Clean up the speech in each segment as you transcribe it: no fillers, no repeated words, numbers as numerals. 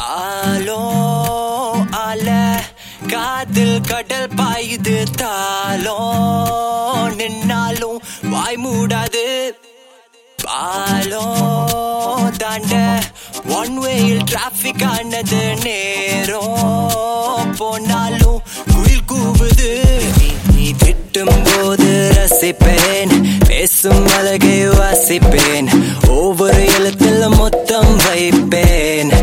ஆலோ அல காதில் கடல் பாயுது தாளோ நின்னாலும் வாய் மூடாது பாலோ தாண்ட ஒன் வேயில் டிராபிக் ஆனது நேரம் போனாலும் குயில் கூவுது நீ திட்டும் போது ரசிப்பேன் பேசும் அழகை வாசிப்பேன் ஒவ்வொரு எழுத்தில் மொத்தம் வைப்பேன்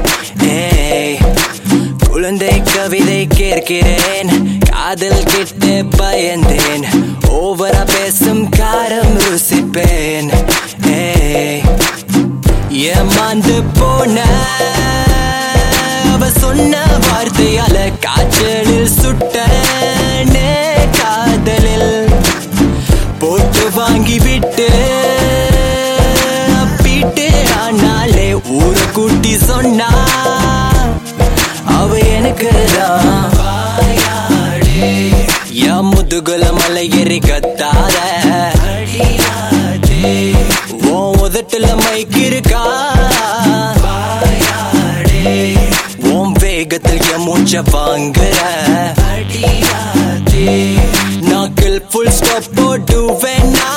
குழந்தை கவிதை கேட்கிறேன் காதல் கிட்ட பயந்தேன் ஓவரா பேசும் காரம் ருசிப்பேன் ஏமாந்து போன அவ சொன்ன வார்த்தையால காய்ச்சலில் சுட்டனே காதலில் போட்டு வாங்கி விட்டு அப்பீட்டு ஆனாலே ஊரை கூட்டி சொன்னா அவ எனக்கு என் முதுகுல மலை ஏறி கத்தாத உன் உதட்டுல மைக்கு இருக்கா உன் வேகத்தில் என் மூச்ச வாங்குற நாக்கில் ஃபுல் ஸ்டாப் போடுவேனா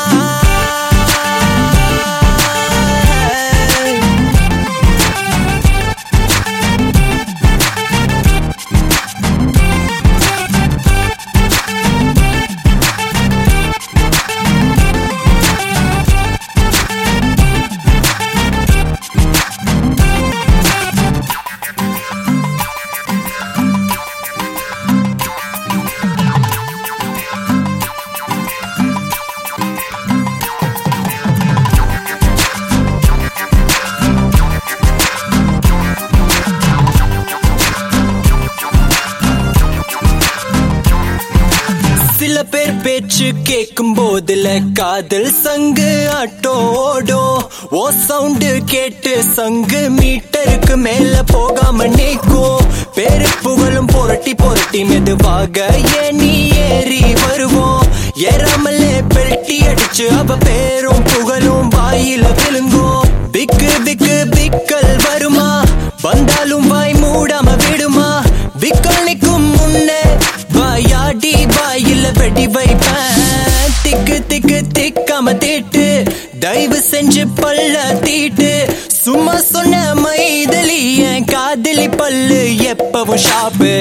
சில பேர் பேச்சு கேட்கும் போதுல காதல் சங்கு ஆட்டோடோ ஓ சவுண்டு கேட்டு சங்கு மீட்டருக்கு மேல போகாம நீக்கும் பேரு புகழும் புரட்டி புரட்டி மெதுவாக ஏனி ஏறி வருவோம் ஏறாமலே பெல்ட்டி அடிச்சு அவ பேரும் புகழும் வாயில விழுங்கும் பிக்கு பிக்கு பிக்கல் வருமா வந்தாலும் வாய் மூடாம விடுமா பிக்கல் நிற்கும் முன்னே வாயாடி வாயில வெடி வைப்பேன் திக்கு திக்கு திக்காம தீட்டு தயவு செஞ்சு பல்ல தீட்டு சும்மா சொன்ன மைதலி என் காதலி பல்லு எப்பவும் ஷாப்பு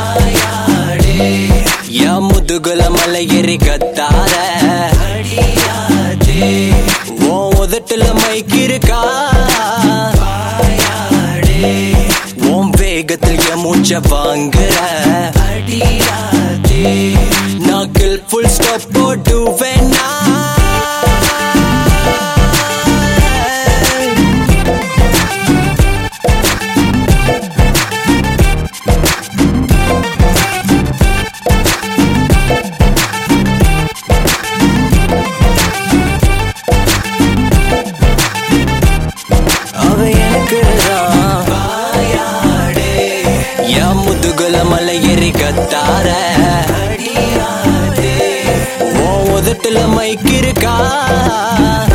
என் முதுகுல மலை ஏறி கத்தாத உன் உதட்டுல மைக்கு இருக்கா உன் வேகத்தில் என் மூச்ச வாங்குற நாக்கில் ஃபுல் ஸ்டாப் போடுவேனா அவ எனக்கு என் முதுகுல மலை ஏறி கத்தார உன் உதட்டுல மைக்கு இருக்கா